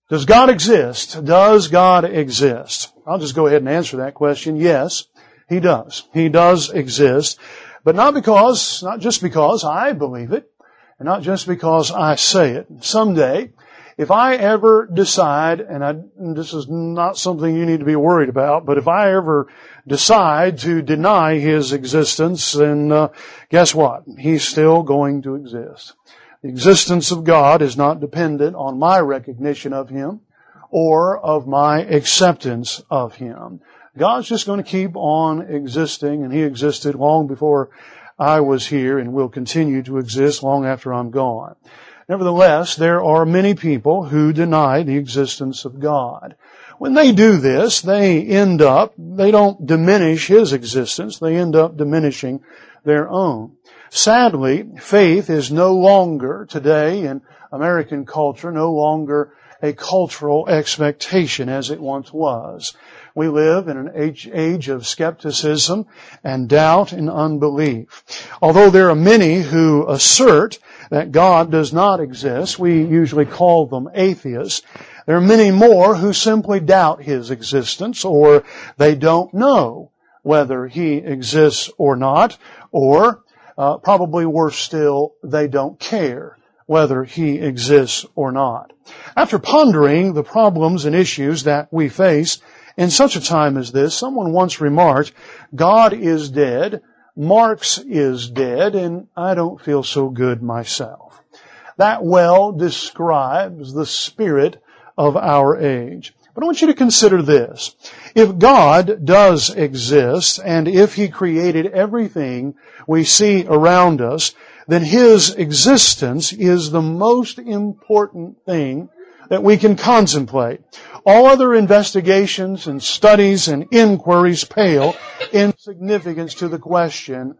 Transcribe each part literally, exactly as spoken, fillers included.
Does God exist? Does God exist? I'll just go ahead and answer that question. Yes, He does. He does exist. But not because, not just because I believe it, and not just because I say it. Someday, if I ever decide, and I, this is not something you need to be worried about, but if I ever decide to deny His existence, then uh, guess what? He's still going to exist. The existence of God is not dependent on my recognition of Him or of my acceptance of Him. God's just going to keep on existing, and He existed long before I was here and will continue to exist long after I'm gone. Nevertheless, there are many people who deny the existence of God. When they do this, they end up, they don't diminish His existence, they end up diminishing their own. Sadly, faith is no longer today in American culture, no longer a cultural expectation as it once was. We live in an age, age of skepticism and doubt and unbelief. Although there are many who assert that God does not exist, we usually call them atheists. There are many more who simply doubt His existence, or they don't know whether He exists or not, or uh, probably worse still, they don't care whether He exists or not. After pondering the problems and issues that we face in such a time as this, someone once remarked, God is dead, Marx is dead, and I don't feel so good myself. That well describes the spirit of our age. But I want you to consider this. If God does exist, and if He created everything we see around us, then His existence is the most important thing that we can contemplate. All other investigations and studies and inquiries pale in significance to the question,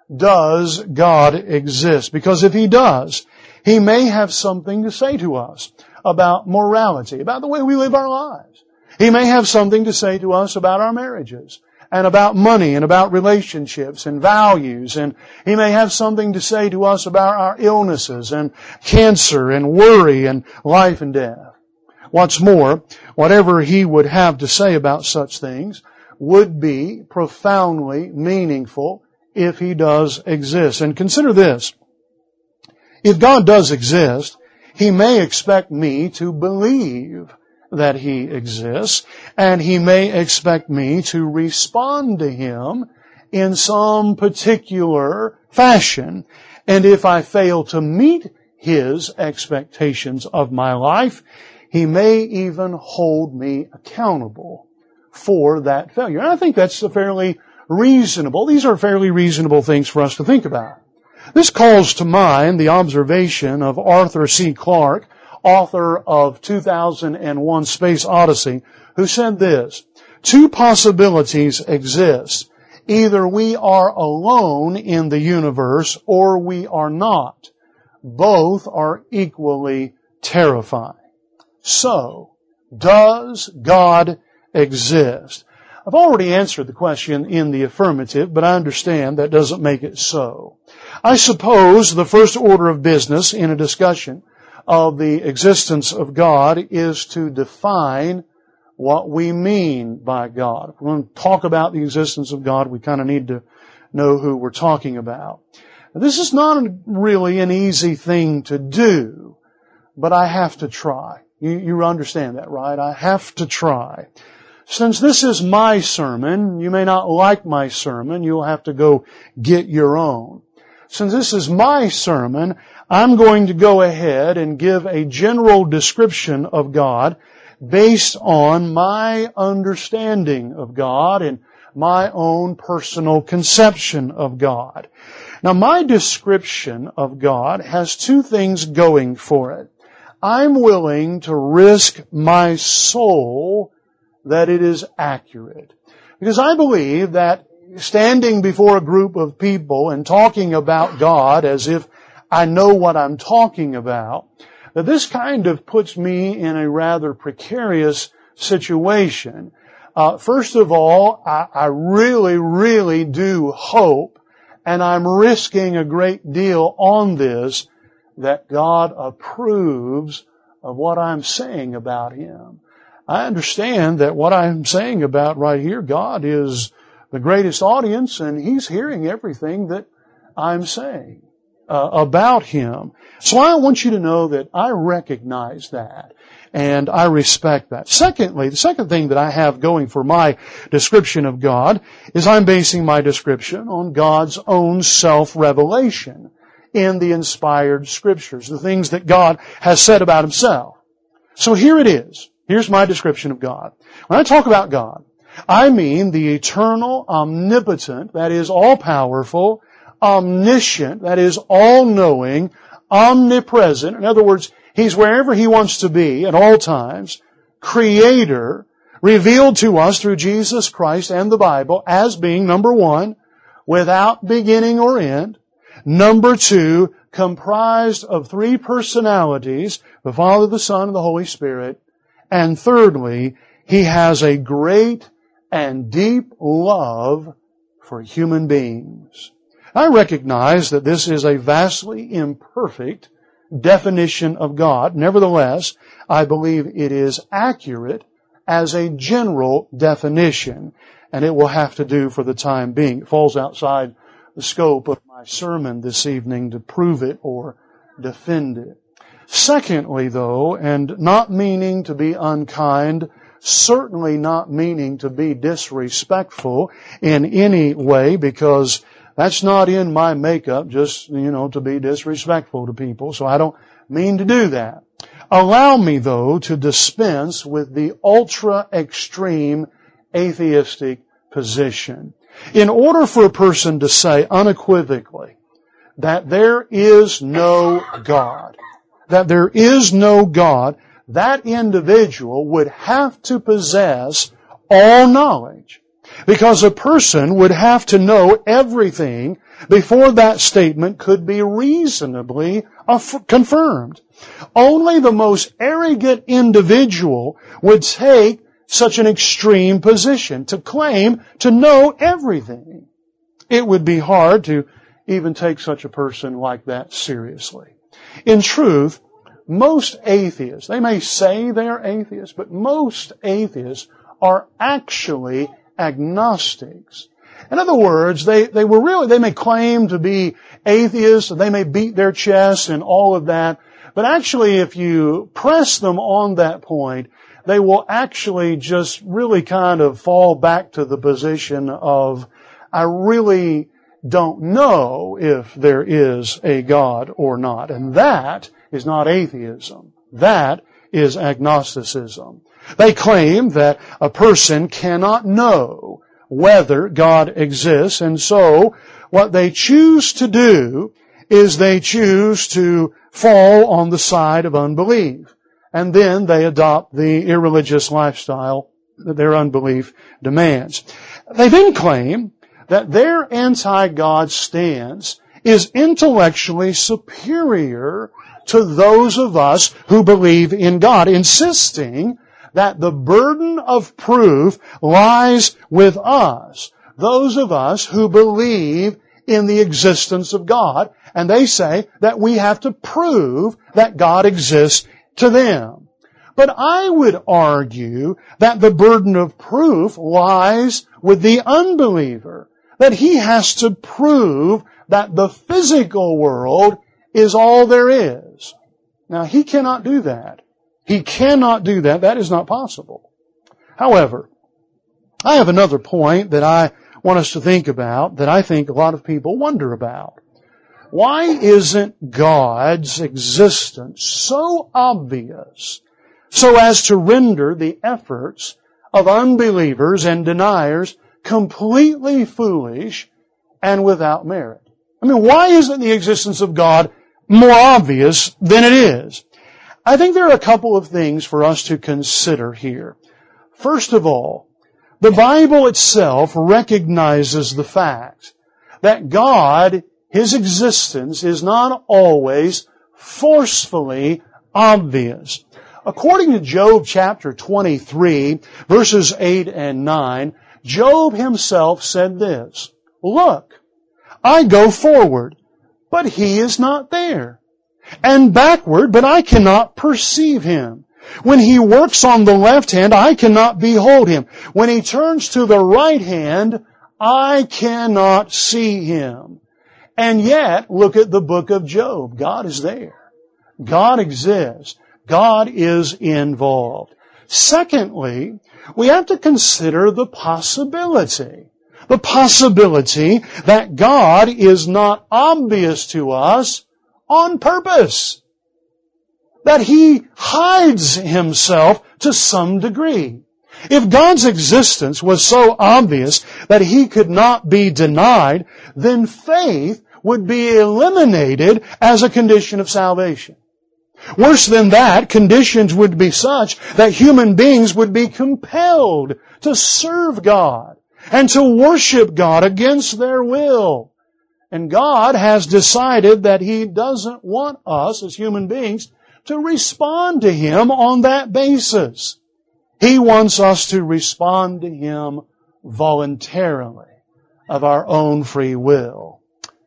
does God exist? Because if He does, He may have something to say to us about morality, about the way we live our lives. He may have something to say to us about our marriages, and about money, and about relationships and values, and He may have something to say to us about our illnesses and cancer and worry and life and death. What's more, whatever He would have to say about such things would be profoundly meaningful if He does exist. And consider this. If God does exist, He may expect me to believe that He exists, and He may expect me to respond to Him in some particular fashion. And if I fail to meet His expectations of my life, He may even hold me accountable for that failure. And I think that's a fairly reasonable, these are fairly reasonable things for us to think about. This calls to mind the observation of Arthur C. Clarke, author of two thousand one Space Odyssey, who said this, two possibilities exist. Either we are alone in the universe or we are not. Both are equally terrifying. So, does God exist? I've already answered the question in the affirmative, but I understand that doesn't make it so. I suppose the first order of business in a discussion of the existence of God is to define what we mean by God. If we're going to talk about the existence of God, we kind of need to know who we're talking about. Now, this is not really an easy thing to do, but I have to try. You, you understand that, right? I have to try. Since this is my sermon, you may not like my sermon. You'll have to go get your own. Since this is my sermon, I'm going to go ahead and give a general description of God based on my understanding of God and my own personal conception of God. Now, my description of God has two things going for it. I'm willing to risk my soul that it is accurate. Because I believe that standing before a group of people and talking about God as if I know what I'm talking about, that this kind of puts me in a rather precarious situation. Uh, first of all, I, I really, really do hope, and I'm risking a great deal on this, that God approves of what I'm saying about Him. I understand that what I'm saying about right here, God is the greatest audience, and He's hearing everything that I'm saying uh, about Him. So I want you to know that I recognize that, and I respect that. Secondly, the second thing that I have going for my description of God is I'm basing my description on God's own self-revelation in the inspired Scriptures, the things that God has said about Himself. So here it is. Here's my description of God. When I talk about God, I mean the eternal, omnipotent, that is all-powerful, omniscient, that is all-knowing, omnipresent. In other words, He's wherever He wants to be at all times, Creator, revealed to us through Jesus Christ and the Bible as being, number one, without beginning or end. Number two, comprised of three personalities, the Father, the Son, and the Holy Spirit. And thirdly, He has a great and deep love for human beings. I recognize that this is a vastly imperfect definition of God. Nevertheless, I believe it is accurate as a general definition, and it will have to do for the time being. It falls outside the scope of my sermon this evening to prove it or defend it. Secondly, though, and not meaning to be unkind, certainly not meaning to be disrespectful in any way, because that's not in my makeup, just, you know, to be disrespectful to people, so I don't mean to do that. Allow me, though, to dispense with the ultra-extreme atheistic position. In order for a person to say unequivocally that there is no God, that there is no God, that individual would have to possess all knowledge. Because a person would have to know everything before that statement could be reasonably confirmed. Only the most arrogant individual would take such an extreme position to claim to know everything. It would be hard to even take such a person like that seriously. In truth, most atheists, they may say they are atheists, but most atheists are actually agnostics. In other words, they, they were really, they may claim to be atheists, they may beat their chests and all of that, but actually if you press them on that point, they will actually just really kind of fall back to the position of, I really don't know if there is a God or not. And that is not atheism. That is agnosticism. They claim that a person cannot know whether God exists, and so what they choose to do is they choose to fall on the side of unbelief. And then they adopt the irreligious lifestyle that their unbelief demands. They then claim that their anti-God stance is intellectually superior to those of us who believe in God, insisting that the burden of proof lies with us, those of us who believe in the existence of God, and they say that we have to prove that God exists to them. But I would argue that the burden of proof lies with the unbeliever, that he has to prove that the physical world is all there is. Now, he cannot do that. He cannot do that. That is not possible. However, I have another point that I want us to think about that I think a lot of people wonder about. Why isn't God's existence so obvious so as to render the efforts of unbelievers and deniers completely foolish and without merit? I mean, why isn't the existence of God more obvious than it is? I think there are a couple of things for us to consider here. First of all, the Bible itself recognizes the fact that God, His existence, is not always forcefully obvious. According to Job chapter twenty-three, verses eight and nine, Job himself said this, "Look, I go forward, but He is not there. and backward, but I cannot perceive Him. When He works on the left hand, I cannot behold Him. When He turns to the right hand, I cannot see Him. And yet, look at the book of Job. God is there. God exists. God is involved. Secondly, we have to consider the possibility. The possibility that God is not obvious to us on purpose. That He hides Himself to some degree. If God's existence was so obvious that He could not be denied, then faith would be eliminated as a condition of salvation. Worse than that, conditions would be such that human beings would be compelled to serve God and to worship God against their will. And God has decided that He doesn't want us as human beings to respond to Him on that basis. He wants us to respond to Him voluntarily, of our own free will.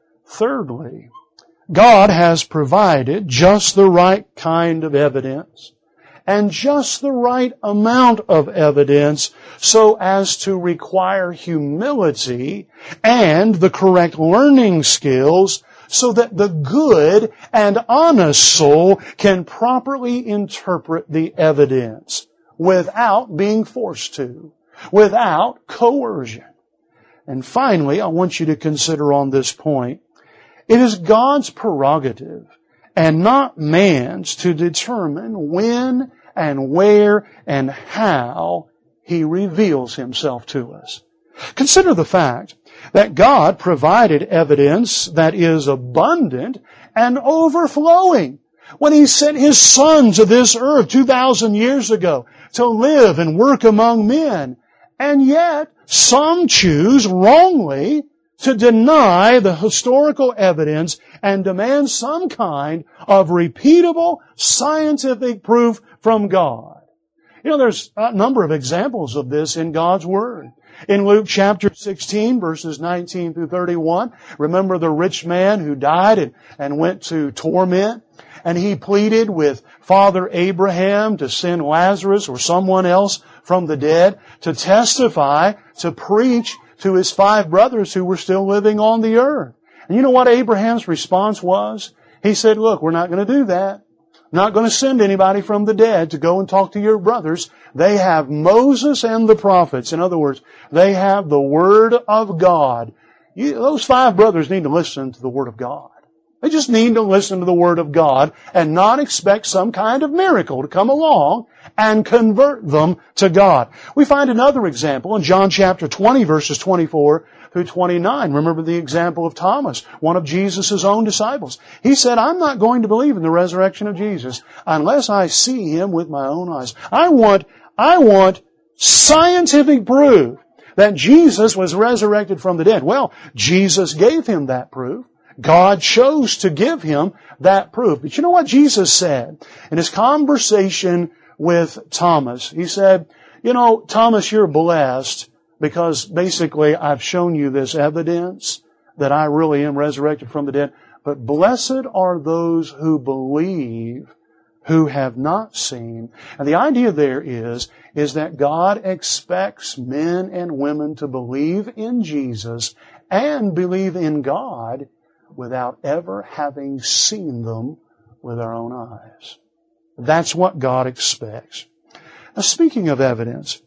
Thirdly, God has provided just the right kind of evidence and just the right amount of evidence so as to require humility and the correct learning skills so that the good and honest soul can properly interpret the evidence without being forced to, without coercion. And finally, I want you to consider on this point, it is God's prerogative and not man's to determine when and where and how He reveals Himself to us. Consider the fact that God provided evidence that is abundant and overflowing when He sent His Son to this earth two thousand years ago to live and work among men. And yet, some choose wrongly to deny the historical evidence and demand some kind of repeatable scientific proof from God. You know, there's a number of examples of this in God's Word. In Luke chapter sixteen, verses nineteen through thirty-one, remember the rich man who died and, and went to torment? And he pleaded with Father Abraham to send Lazarus or someone else from the dead to testify, to preach to his five brothers who were still living on the earth. And you know what Abraham's response was? He said, look, we're not going to do that. I'm not going to send anybody from the dead to go and talk to your brothers. They have Moses and the prophets. In other words, they have the Word of God. You, those five brothers need to listen to the Word of God. They just need to listen to the Word of God and not expect some kind of miracle to come along and convert them to God. We find another example in John chapter twenty, verses twenty-four through twenty-nine. Remember the example of Thomas, one of Jesus' own disciples. He said, I'm not going to believe in the resurrection of Jesus unless I see Him with my own eyes. I want, I want scientific proof that Jesus was resurrected from the dead. Well, Jesus gave him that proof. God chose to give him that proof. But you know what Jesus said in His conversation with Thomas? He said, you know, Thomas, you're blessed because basically I've shown you this evidence that I really am resurrected from the dead. But blessed are those who believe who have not seen. And the idea there is, is that God expects men and women to believe in Jesus and believe in God without ever having seen them with our own eyes. That's what God expects. Now, speaking of evidence,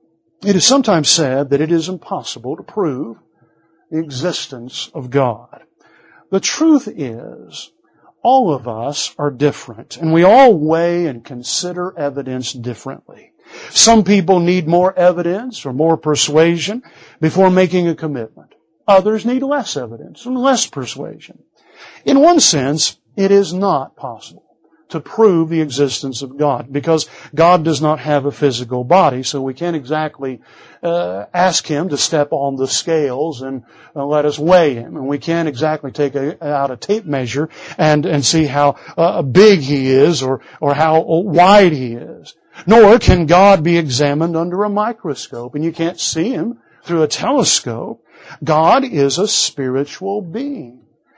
it is sometimes said that it is impossible to prove the existence of God. The truth is, all of us are different, and we all weigh and consider evidence differently. Some people need more evidence or more persuasion before making a commitment. Others need less evidence and less persuasion. In one sense, it is not possible to prove the existence of God because God does not have a physical body, so we can't exactly uh, ask Him to step on the scales and uh, let us weigh Him. And we can't exactly take a, out a tape measure and, and see how uh, big He is or, or how wide He is. Nor can God be examined under a microscope, and you can't see Him through a telescope. God is a spiritual being.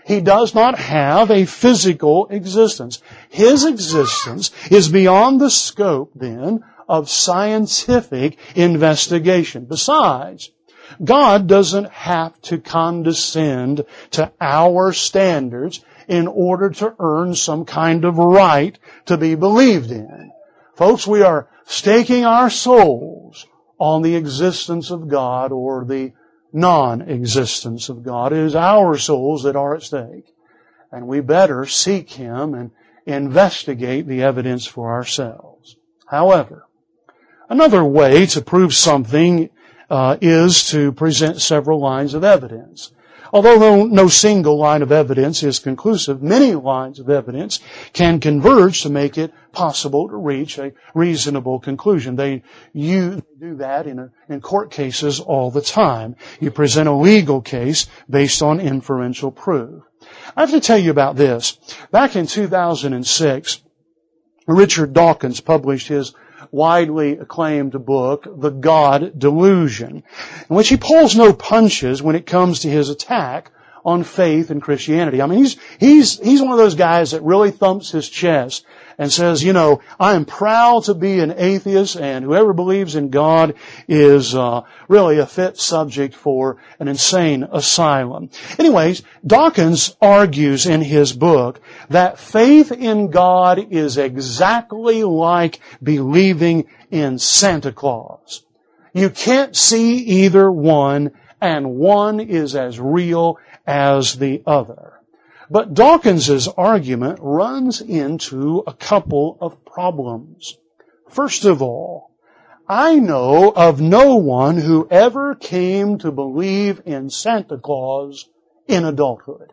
He does not have a physical existence. His existence is beyond the scope, then, of scientific investigation. Besides, God doesn't have to condescend to our standards in order to earn some kind of right to be believed in. Folks, we are staking our souls on the existence of God or the non-existence of God. It is our souls that are at stake. And we better seek Him and investigate the evidence for ourselves. However, another way to prove something uh, is to present several lines of evidence. Although no, no single line of evidence is conclusive, many lines of evidence can converge to make it possible to reach a reasonable conclusion. They you do that in, a, in court cases all the time. You present a legal case based on inferential proof. I have to tell you about this. Back in two thousand six, Richard Dawkins published his widely acclaimed book, The God Delusion, in which he pulls no punches when it comes to his attack on faith and Christianity. I mean, he's, he's, he's one of those guys that really thumps his chest and says, you know, I am proud to be an atheist, and whoever believes in God is uh, really a fit subject for an insane asylum. Anyways, Dawkins argues in his book that faith in God is exactly like believing in Santa Claus. You can't see either one, and one is as real as the other. But Dawkins's argument runs into a couple of problems. First of all, I know of no one who ever came to believe in Santa Claus in adulthood.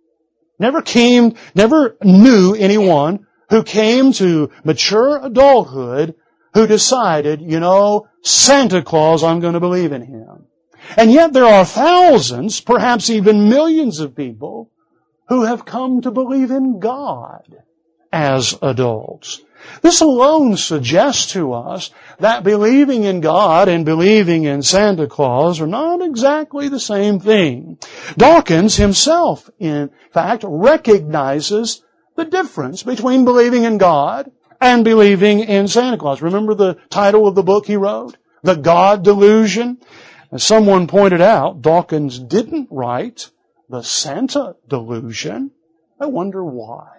Never came, never knew anyone who came to mature adulthood who decided, you know, Santa Claus, I'm going to believe in him. And yet there are thousands, perhaps even millions of people who have come to believe in God as adults. This alone suggests to us that believing in God and believing in Santa Claus are not exactly the same thing. Dawkins himself, in fact, recognizes the difference between believing in God and believing in Santa Claus. Remember the title of the book he wrote? The God Delusion? As someone pointed out, Dawkins didn't write the Santa Delusion. I wonder why.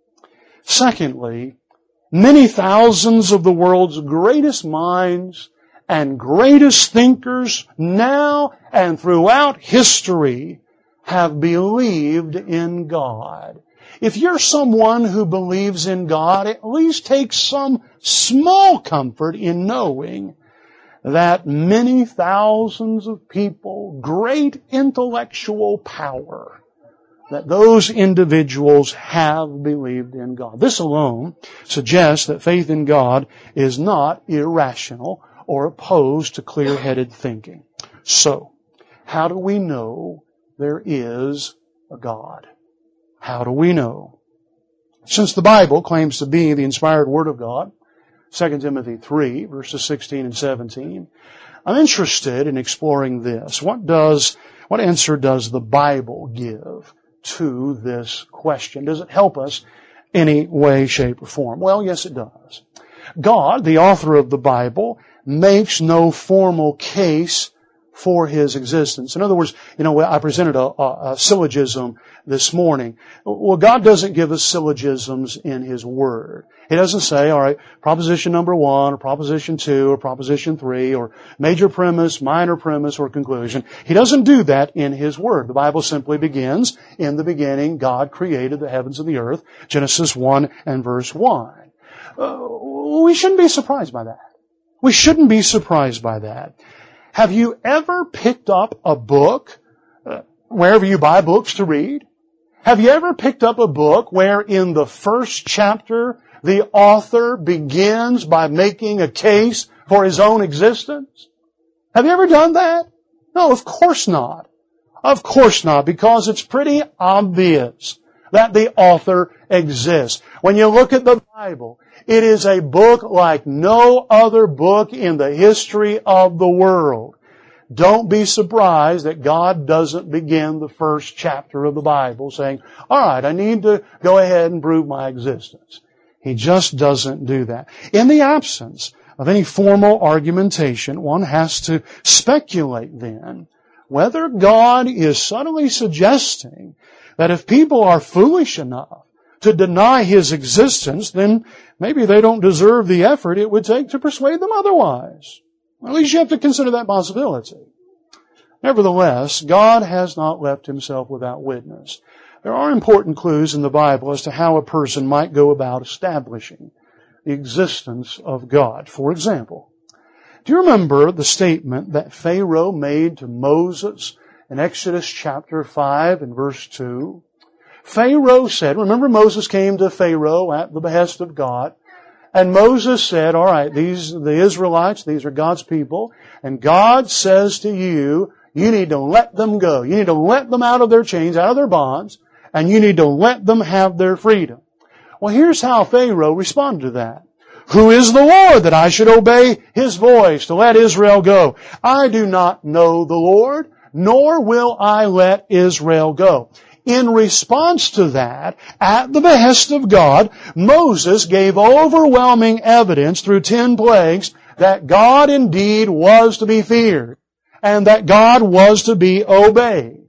Secondly, many thousands of the world's greatest minds and greatest thinkers now and throughout history have believed in God. If you're someone who believes in God, at least take some small comfort in knowing that many thousands of people, great intellectual power, that those individuals have believed in God. This alone suggests that faith in God is not irrational or opposed to clear-headed thinking. So, how do we know there is a God? How do we know? Since the Bible claims to be the inspired Word of God, Second Timothy three, verses sixteen and seventeen, I'm interested in exploring this. What does, what answer does the Bible give to this question? Does it help us any way, shape, or form? Well, yes, it does. God, the author of the Bible, makes no formal case for His existence. In other words, you know, I presented a, a, a syllogism this morning. Well, God doesn't give us syllogisms in His Word. He doesn't say, all right, proposition number one, or proposition two, or proposition three, or major premise, minor premise, or conclusion. He doesn't do that in His Word. The Bible simply begins, in the beginning, God created the heavens and the earth, Genesis one and verse one. Uh, we shouldn't be surprised by that. We shouldn't be surprised by that. Have you ever picked up a book, uh, wherever you buy books to read? Have you ever picked up a book where in the first chapter the author begins by making a case for his own existence? Have you ever done that? No, of course not. Of course not, because it's pretty obvious that the author exists. When you look at the Bible, it is a book like no other book in the history of the world. Don't be surprised that God doesn't begin the first chapter of the Bible saying, all right, I need to go ahead and prove my existence. He just doesn't do that. In the absence of any formal argumentation, one has to speculate then whether God is subtly suggesting that if people are foolish enough to deny His existence, then maybe they don't deserve the effort it would take to persuade them otherwise. At least you have to consider that possibility. Nevertheless, God has not left Himself without witness. There are important clues in the Bible as to how a person might go about establishing the existence of God. For example, do you remember the statement that Pharaoh made to Moses in Exodus chapter five and verse two? Pharaoh said, remember Moses came to Pharaoh at the behest of God, and Moses said, all right, these, the Israelites, these are God's people, and God says to you, you need to let them go. You need to let them out of their chains, out of their bonds, and you need to let them have their freedom. Well, here's how Pharaoh responded to that. Who is the Lord that I should obey His voice to let Israel go? I do not know the Lord, nor will I let Israel go. In response to that, at the behest of God, Moses gave overwhelming evidence through ten plagues that God indeed was to be feared and that God was to be obeyed.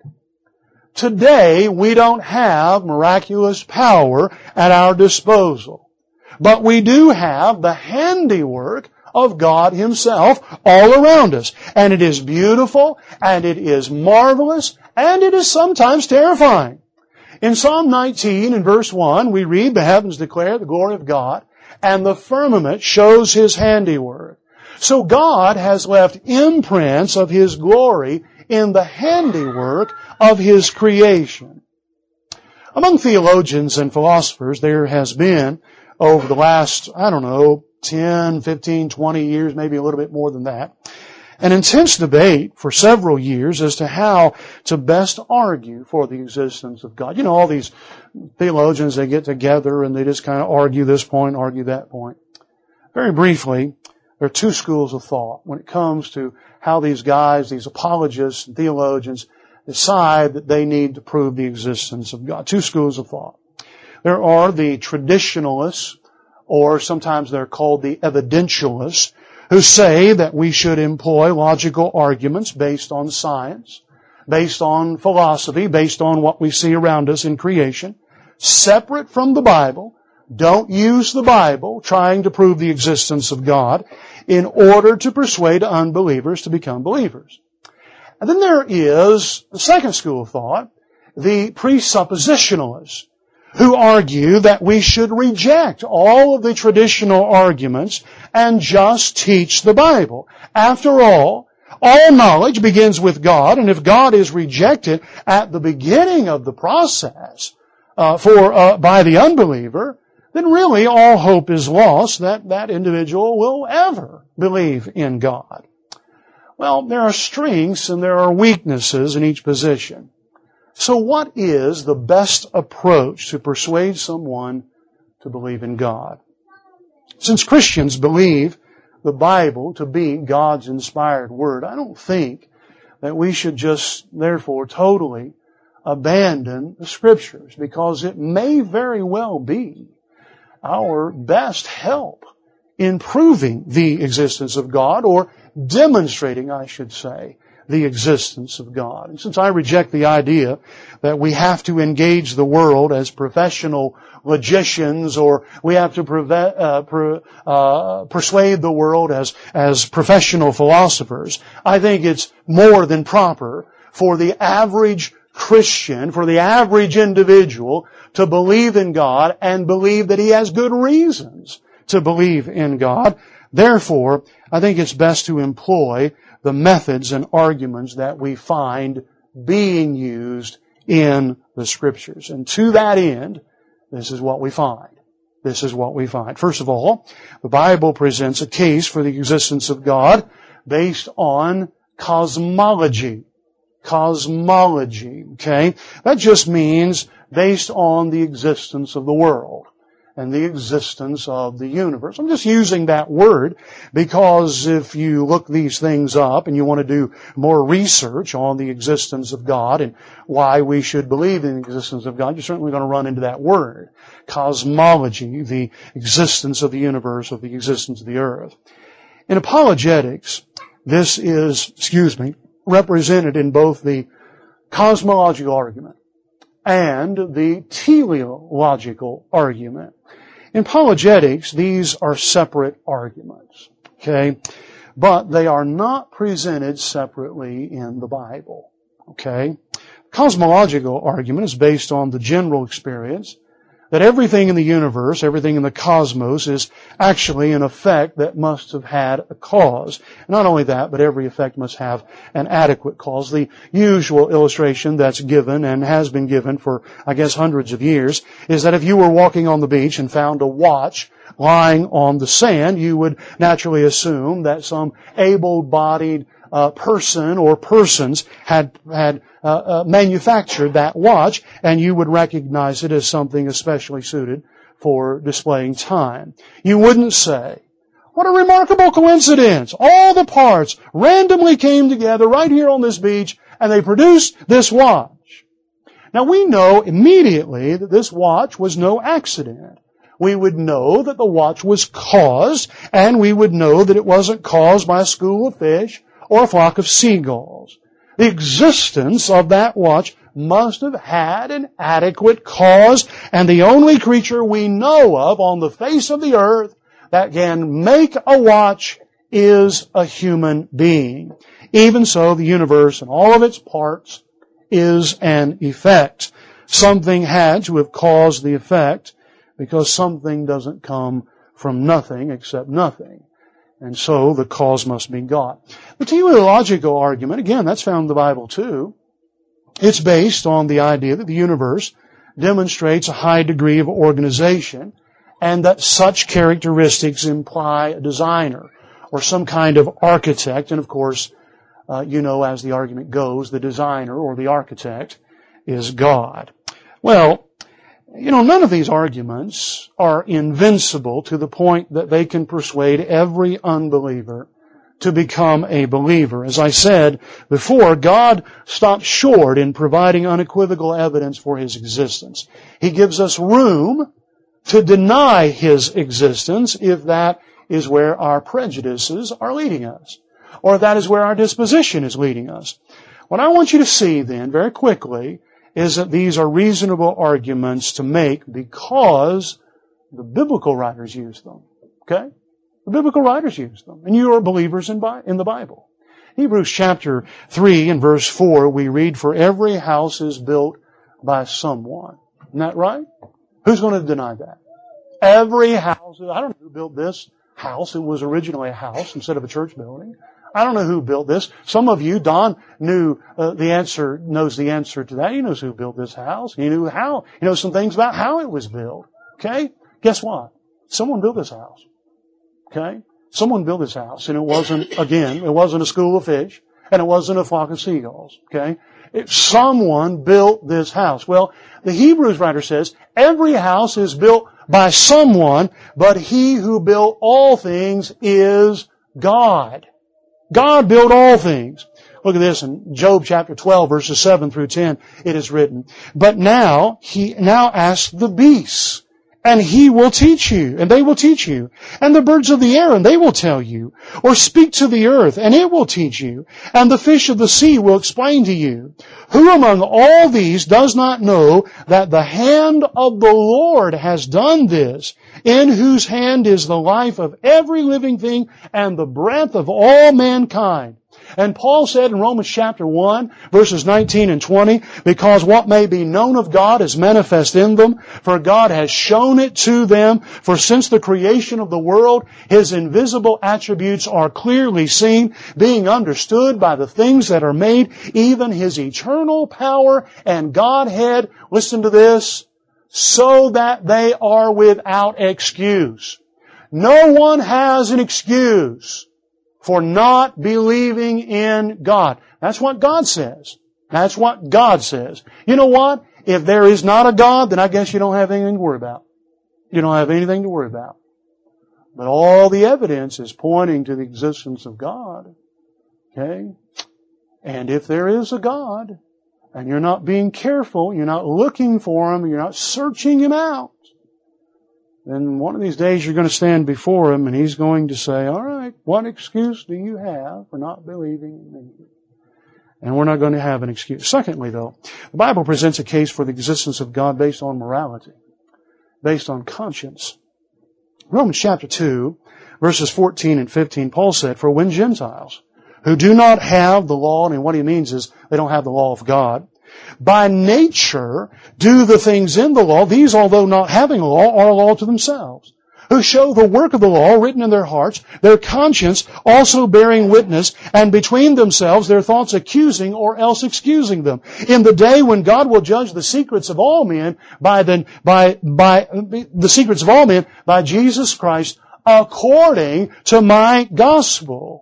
Today, we don't have miraculous power at our disposal, but we do have the handiwork of God Himself all around us. And it is beautiful, and it is marvelous, and it is sometimes terrifying. In Psalm nineteen, in verse one, we read, the heavens declare the glory of God, and the firmament shows His handiwork. So God has left imprints of His glory in the handiwork of His creation. Among theologians and philosophers, there has been, over the last, I don't know, ten, fifteen, twenty years, maybe a little bit more than that, an intense debate for several years as to how to best argue for the existence of God. You know, all these theologians, they get together and they just kind of argue this point, argue that point. Very briefly, there are two schools of thought when it comes to how these guys, these apologists and theologians, decide that they need to prove the existence of God. Two schools of thought. There are the traditionalists, or sometimes they're called the evidentialists, who say that we should employ logical arguments based on science, based on philosophy, based on what we see around us in creation, separate from the Bible. Don't use the Bible trying to prove the existence of God in order to persuade unbelievers to become believers. And then there is the second school of thought, the presuppositionalists, who argue that we should reject all of the traditional arguments and just teach the Bible. After all, all knowledge begins with God, and if God is rejected at the beginning of the process uh, for uh, by the unbeliever, then really all hope is lost that that individual will ever believe in God. Well, there are strengths and there are weaknesses in each position. So what is the best approach to persuade someone to believe in God? Since Christians believe the Bible to be God's inspired Word, I don't think that we should just, therefore, totally abandon the Scriptures, because it may very well be our best help in proving the existence of God, or demonstrating, I should say, the existence of God. And since I reject the idea that we have to engage the world as professional logicians, or we have to preve- uh, per, uh, persuade the world as, as professional philosophers, I think it's more than proper for the average Christian, for the average individual, to believe in God and believe that he has good reasons to believe in God. Therefore, I think it's best to employ the methods and arguments that we find being used in the Scriptures. And to that end, this is what we find. This is what we find. First of all, the Bible presents a case for the existence of God based on cosmology. Cosmology, okay? That just means based on the existence of the world. and the existence of the universe. I'm just using that word because if you look these things up and you want to do more research on the existence of God and why we should believe in the existence of God, you're certainly going to run into that word. Cosmology, the existence of the universe, of the existence of the earth. In apologetics, this is, excuse me, represented in both the cosmological argument and the teleological argument. In apologetics, these are separate arguments, okay? But they are not presented separately in the Bible, okay? Cosmological argument is based on the general experience that everything in the universe, everything in the cosmos is actually an effect that must have had a cause. Not only that, but every effect must have an adequate cause. The usual illustration that's given and has been given for, I guess, hundreds of years is that if you were walking on the beach and found a watch lying on the sand, you would naturally assume that some able-bodied uh, person or persons had had uh, uh, manufactured that watch, and you would recognize it as something especially suited for displaying time. You wouldn't say, "What a remarkable coincidence! All the parts randomly came together right here on this beach, and they produced this watch." Now we know immediately that this watch was no accident. We would know that the watch was caused, and we would know that it wasn't caused by a school of fish or a flock of seagulls. The existence of that watch must have had an adequate cause, and the only creature we know of on the face of the earth that can make a watch is a human being. Even so, the universe and all of its parts is an effect. Something had to have caused the effect, because something doesn't come from nothing except nothing. And so the cause must be God. The teleological argument, again, that's found in the Bible too. It's based on the idea that the universe demonstrates a high degree of organization and that such characteristics imply a designer or some kind of architect. And of course, uh, you know, as the argument goes, the designer or the architect is God. Well, you know, none of these arguments are invincible to the point that they can persuade every unbeliever to become a believer. As I said before, God stops short in providing unequivocal evidence for His existence. He gives us room to deny His existence if that is where our prejudices are leading us, or if that is where our disposition is leading us. What I want you to see then, very quickly, is that these are reasonable arguments to make because the biblical writers use them. Okay? The biblical writers use them. And you are believers in, in the Bible. Hebrews chapter three and verse four, we read, "For every house is built by someone." Isn't that right? Who's going to deny that? Every house, I don't know who built this house. It was originally a house instead of a church building. I don't know who built this. Some of you, Don knew uh, the answer, knows the answer to that. He knows who built this house. He knew how, he knows some things about how it was built. Okay? Guess what? Someone built this house. Okay? Someone built this house, and it wasn't, again, it wasn't a school of fish, and it wasn't a flock of seagulls. Okay? It, someone built this house. Well, the Hebrews writer says, every house is built by someone, but He who built all things is God. God built all things. Look at this in Job chapter twelve, verses seven through ten. It is written, "But now he now ask the beasts, and he will teach you, and they will teach you, and the birds of the air, and they will tell you, or speak to the earth, and it will teach you, and the fish of the sea will explain to you. Who among all these does not know that the hand of the Lord has done this, in whose hand is the life of every living thing and the breath of all mankind?" And Paul said in Romans chapter one, verses nineteen and twenty, "Because what may be known of God is manifest in them, for God has shown it to them. For since the creation of the world, His invisible attributes are clearly seen, being understood by the things that are made, even His eternal power and Godhead," listen to this, "so that they are without excuse." No one has an excuse for not believing in God. That's what God says. That's what God says. You know what? If there is not a God, then I guess you don't have anything to worry about. You don't have anything to worry about. But all the evidence is pointing to the existence of God. Okay? And if there is a God, and you're not being careful, you're not looking for Him, you're not searching Him out, then one of these days you're going to stand before Him and He's going to say, all right, what excuse do you have for not believing in me? And we're not going to have an excuse. Secondly, though, the Bible presents a case for the existence of God based on morality, based on conscience. Romans chapter two, verses fourteen and fifteen, Paul said, for when Gentiles, who do not have the law, and what he means is they don't have the law of God, by nature do the things in the law, these, although not having a law, are a law to themselves, who show the work of the law written in their hearts, their conscience also bearing witness, and between themselves their thoughts accusing or else excusing them. In the day when God will judge the secrets of all men by the, by, by, the secrets of all men by Jesus Christ according to my gospel.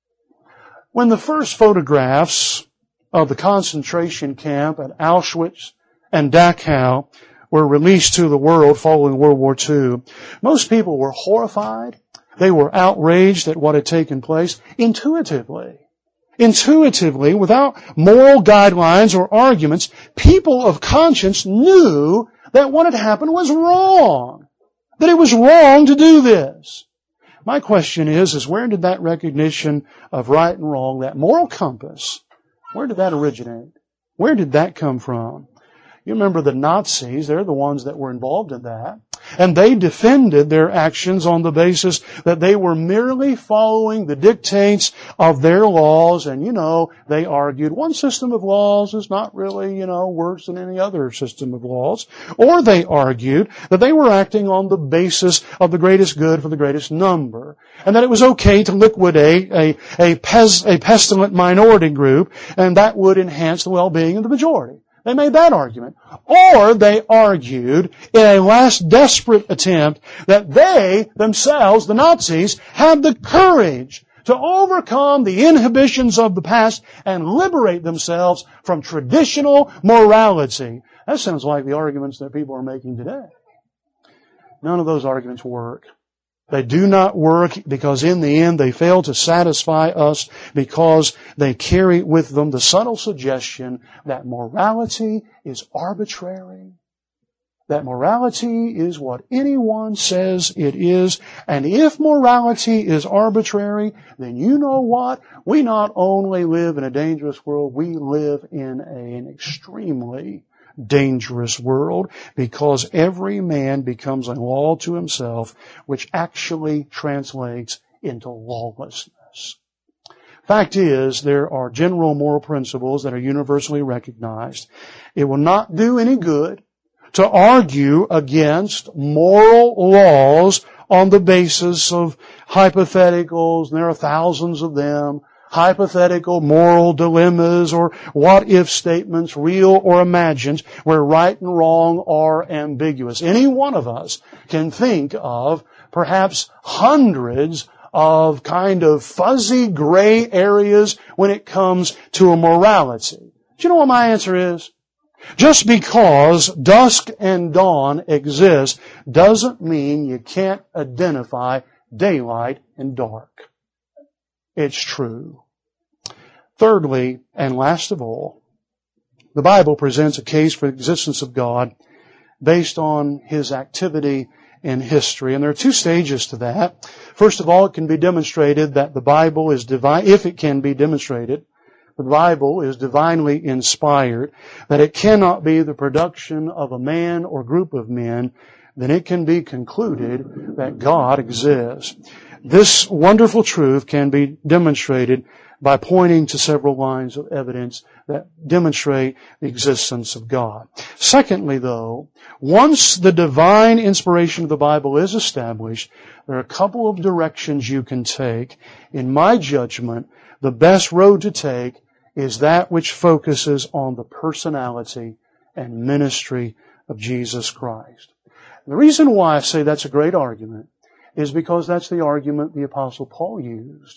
When the first photographs of the concentration camp at Auschwitz and Dachau were released to the world following World War Two, most people were horrified. They were outraged at what had taken place intuitively. Intuitively, without moral guidelines or arguments, people of conscience knew that what had happened was wrong. That it was wrong to do this. My question is, is where did that recognition of right and wrong, that moral compass, where did that originate? Where did that come from? You remember the Nazis, they're the ones that were involved in that. And they defended their actions on the basis that they were merely following the dictates of their laws. And, you know, they argued one system of laws is not really, you know, worse than any other system of laws. Or they argued that they were acting on the basis of the greatest good for the greatest number. And that it was okay to liquidate a, a, pes, a pestilent minority group, and that would enhance the well-being of the majority. They made that argument. Or they argued in a last desperate attempt that they themselves, the Nazis, had the courage to overcome the inhibitions of the past and liberate themselves from traditional morality. That sounds like the arguments that people are making today. None of those arguments work. They do not work because in the end they fail to satisfy us because they carry with them the subtle suggestion that morality is arbitrary, that morality is what anyone says it is, and if morality is arbitrary, then you know what? We not only live in a dangerous world, we live in an extremely dangerous world because every man becomes a law to himself, which actually translates into lawlessness. Fact is, there are general moral principles that are universally recognized. It will not do any good to argue against moral laws on the basis of hypotheticals, and there are thousands of them, hypothetical moral dilemmas or what-if statements, real or imagined, where right and wrong are ambiguous. Any one of us can think of perhaps hundreds of kind of fuzzy gray areas when it comes to a morality. Do you know what my answer is? Just because dusk and dawn exist doesn't mean you can't identify daylight and dark. It's true. Thirdly, and last of all, the Bible presents a case for the existence of God based on His activity in history. And there are two stages to that. First of all, it can be demonstrated that the Bible is divine, if it can be demonstrated, the Bible is divinely inspired, that it cannot be the production of a man or group of men, then it can be concluded that God exists. This wonderful truth can be demonstrated by pointing to several lines of evidence that demonstrate the existence of God. Secondly, though, once the divine inspiration of the Bible is established, there are a couple of directions you can take. In my judgment, the best road to take is that which focuses on the personality and ministry of Jesus Christ. The reason why I say that's a great argument is because that's the argument the Apostle Paul used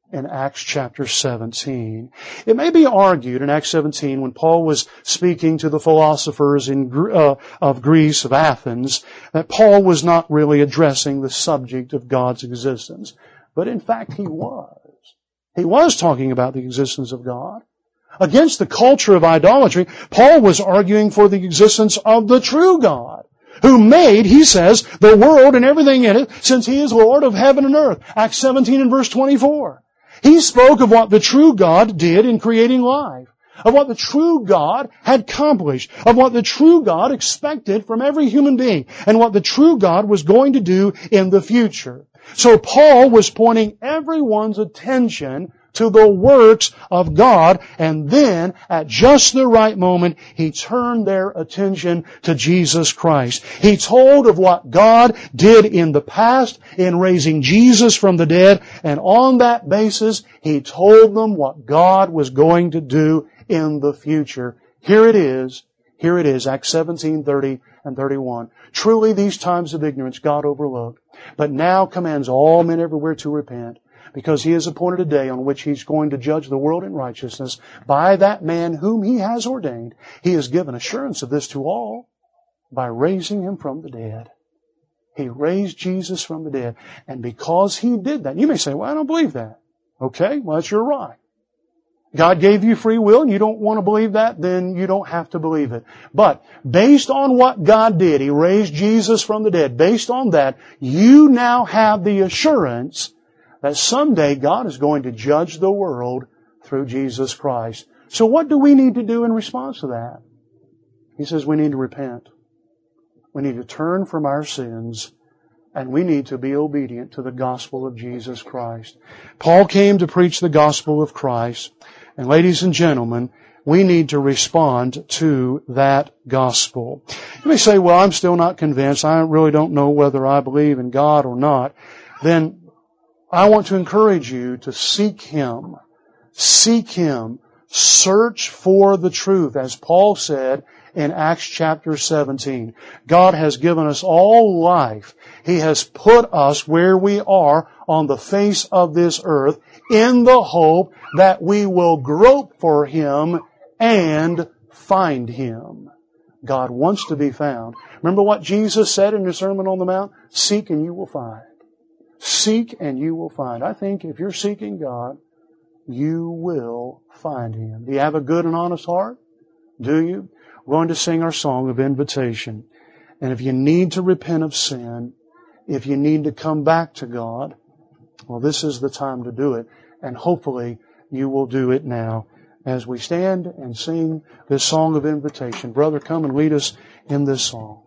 in Acts chapter seventeen. It may be argued in Acts seventeen, when Paul was speaking to the philosophers in, uh, of Greece, of Athens, that Paul was not really addressing the subject of God's existence. But in fact, he was. He was talking about the existence of God. Against the culture of idolatry, Paul was arguing for the existence of the true God, who made, he says, the world and everything in it, since He is Lord of heaven and earth. Acts seventeen and verse twenty-four. He spoke of what the true God did in creating life, of what the true God had accomplished, of what the true God expected from every human being, and what the true God was going to do in the future. So Paul was pointing everyone's attention to the works of God, and then, at just the right moment, he turned their attention to Jesus Christ. He told of what God did in the past in raising Jesus from the dead, and on that basis, he told them what God was going to do in the future. Here it is. Here it is, Acts seventeen, thirty and thirty-one. Truly these times of ignorance God overlooked, but now commands all men everywhere to repent, because He has appointed a day on which He's going to judge the world in righteousness by that man whom He has ordained. He has given assurance of this to all by raising Him from the dead. He raised Jesus from the dead. And because He did that, you may say, well, I don't believe that. Okay, well, that's your right. God gave you free will and you don't want to believe that, then you don't have to believe it. But based on what God did, He raised Jesus from the dead. Based on that, you now have the assurance that someday God is going to judge the world through Jesus Christ. So what do we need to do in response to that? He says we need to repent. We need to turn from our sins, and we need to be obedient to the gospel of Jesus Christ. Paul came to preach the gospel of Christ. And ladies and gentlemen, we need to respond to that gospel. You may say, well, I'm still not convinced. I really don't know whether I believe in God or not. Then I want to encourage you to seek Him. Seek Him. Search for the truth. As Paul said in Acts chapter seventeen, God has given us all life. He has put us where we are on the face of this earth in the hope that we will grope for Him and find Him. God wants to be found. Remember what Jesus said in the Sermon on the Mount? Seek and you will find. Seek and you will find. I think if you're seeking God, you will find Him. Do you have a good and honest heart? Do you? We're going to sing our song of invitation. And if you need to repent of sin, if you need to come back to God, well, this is the time to do it. And hopefully you will do it now as we stand and sing this song of invitation. Brother, come and lead us in this song.